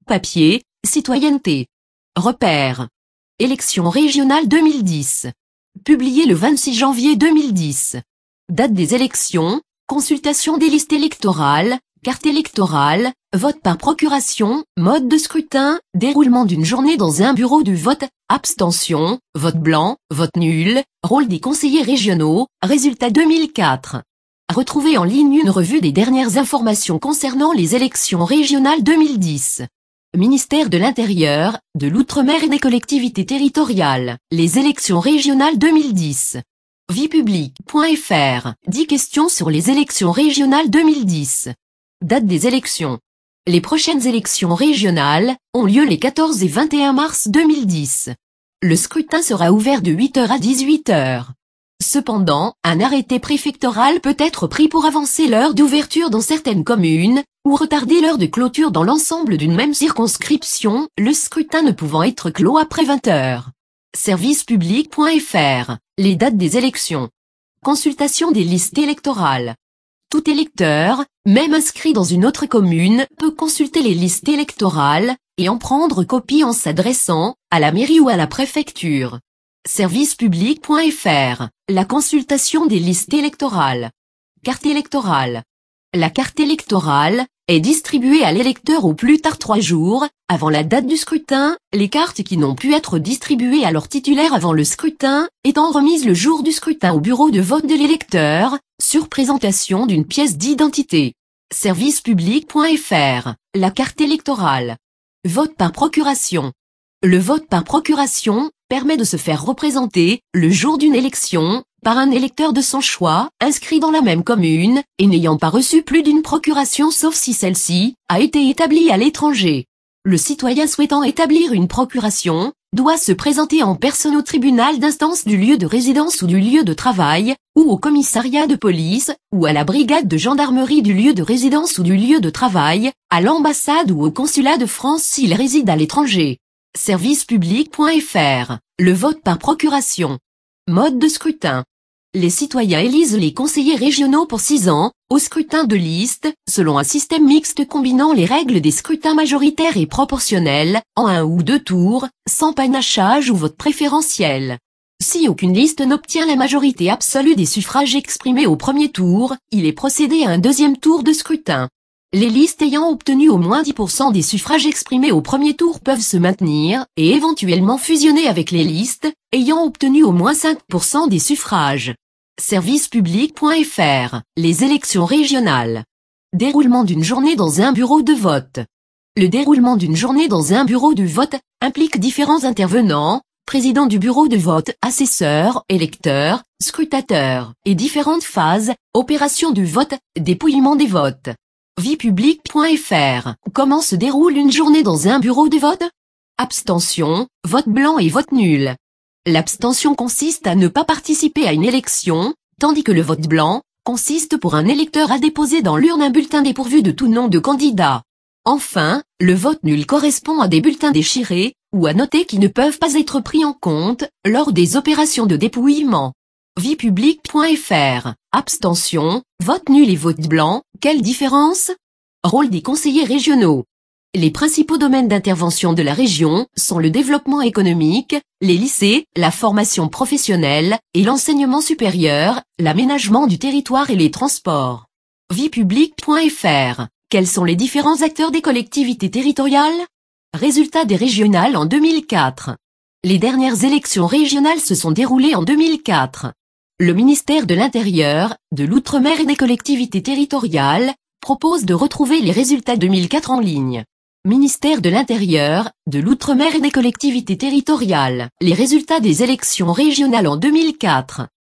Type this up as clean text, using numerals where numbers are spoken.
Papier, citoyenneté. Repères. Élections régionales 2010. Publié le 26 janvier 2010. Date des élections, consultation des listes électorales, carte électorale, vote par procuration, mode de scrutin, déroulement d'une journée dans un bureau de vote, abstention, vote blanc, vote nul, rôle des conseillers régionaux, résultats 2004. Retrouvez en ligne une revue des dernières informations concernant les élections régionales 2010. Ministère de l'Intérieur, de l'Outre-mer et des collectivités territoriales, les élections régionales 2010. Viepublique.fr, 10 questions sur les élections régionales 2010. Date des élections. Les prochaines élections régionales ont lieu les 14 et 21 mars 2010. Le scrutin sera ouvert de 8h à 18h. Cependant, un arrêté préfectoral peut être pris pour avancer l'heure d'ouverture dans certaines communes, ou retarder l'heure de clôture dans l'ensemble d'une même circonscription, le scrutin ne pouvant être clos après 20h. Servicepublic.fr, les dates des élections. Consultation des listes électorales. Tout électeur, même inscrit dans une autre commune, peut consulter les listes électorales, et en prendre copie en s'adressant à la mairie ou à la préfecture. Servicepublic.fr, la consultation des listes électorales. Carte électorale. La carte électorale est distribuée à l'électeur au plus tard 3 jours, avant la date du scrutin, les cartes qui n'ont pu être distribuées à leur titulaire avant le scrutin, étant remises le jour du scrutin au bureau de vote de l'électeur, sur présentation d'une pièce d'identité. Servicepublic.fr, la carte électorale. Vote par procuration. Le vote par procuration permet de se faire représenter, le jour d'une élection, par un électeur de son choix, inscrit dans la même commune, et n'ayant pas reçu plus d'une procuration sauf si celle-ci a été établie à l'étranger. Le citoyen souhaitant établir une procuration doit se présenter en personne au tribunal d'instance du lieu de résidence ou du lieu de travail, ou au commissariat de police, ou à la brigade de gendarmerie du lieu de résidence ou du lieu de travail, à l'ambassade ou au consulat de France s'il réside à l'étranger. Servicepublic.fr, le vote par procuration. Mode de scrutin. Les citoyens élisent les conseillers régionaux pour 6 ans, au scrutin de liste, selon un système mixte combinant les règles des scrutins majoritaires et proportionnels, en 1 ou 2 tours, sans panachage ou vote préférentiel. Si aucune liste n'obtient la majorité absolue des suffrages exprimés au premier tour, il est procédé à un deuxième tour de scrutin. Les listes ayant obtenu au moins 10% des suffrages exprimés au premier tour peuvent se maintenir, et éventuellement fusionner avec les listes ayant obtenu au moins 5% des suffrages. Servicepublic.fr, les élections régionales. Déroulement d'une journée dans un bureau de vote. Le déroulement d'une journée dans un bureau de vote implique différents intervenants, président du bureau de vote, assesseurs, électeurs, scrutateurs, et différentes phases, opération du vote, dépouillement des votes. Viepublic.fr, comment se déroule une journée dans un bureau de vote? Abstention, vote blanc et vote nul. L'abstention consiste à ne pas participer à une élection, tandis que le vote blanc consiste pour un électeur à déposer dans l'urne un bulletin dépourvu de tout nom de candidat. Enfin, le vote nul correspond à des bulletins déchirés, ou à noter qui ne peuvent pas être pris en compte, lors des opérations de dépouillement. Viepublic.fr, abstention, vote nul et vote blanc, quelle différence? Rôle des conseillers régionaux. Les principaux domaines d'intervention de la région sont le développement économique, les lycées, la formation professionnelle, et l'enseignement supérieur, l'aménagement du territoire et les transports. Viepublic.fr, quels sont les différents acteurs des collectivités territoriales? Résultats des régionales en 2004. Les dernières élections régionales se sont déroulées en 2004. Le ministère de l'Intérieur, de l'Outre-mer et des collectivités territoriales propose de retrouver les résultats 2004 en ligne. Ministère de l'Intérieur, de l'Outre-mer et des collectivités territoriales, les résultats des élections régionales en 2004.